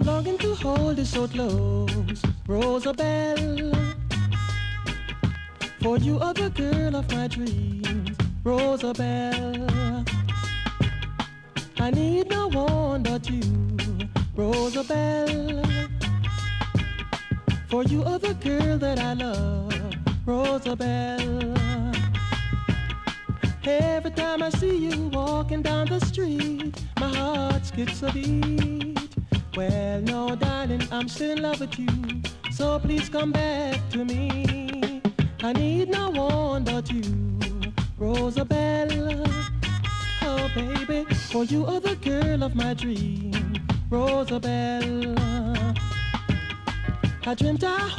longing to hold you so close, Rosabelle. For you are the girl of my dreams, Rosabelle. I need no one but you, Rosabelle. For you are the girl that I love, Rosabelle. Every time I see you walking down the street, my heart skips a beat. Well, no, darling, I'm still in love with you, so please come back to me. I need no one but you, Rosabelle. Oh, baby, for you are the girl of my dream, Rosabelle. I dreamt I...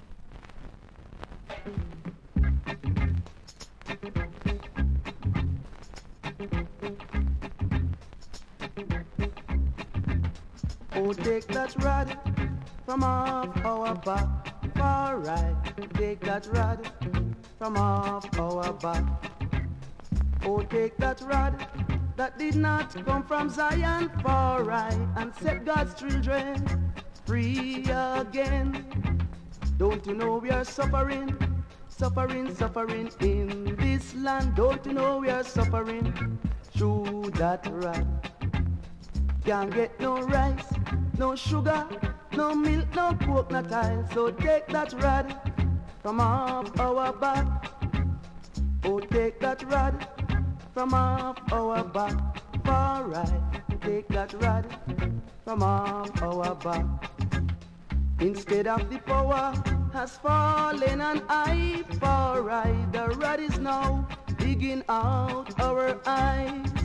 Oh, take that rod from off our back, far right. Take that rod from off our back. Oh, take that rod that did not come from Zion, far right, and set God's children free again. Don't you know we are suffering, suffering, suffering in this land? Don't you know we are suffering through that rod? Can't get no rice, no sugar, no milk, no coconut oil. So take that rod from off our back. Oh, take that rod from off our back. Far right, take that rod from off our back. Instead of the power has fallen and I, far right, the rod is now digging out our eyes.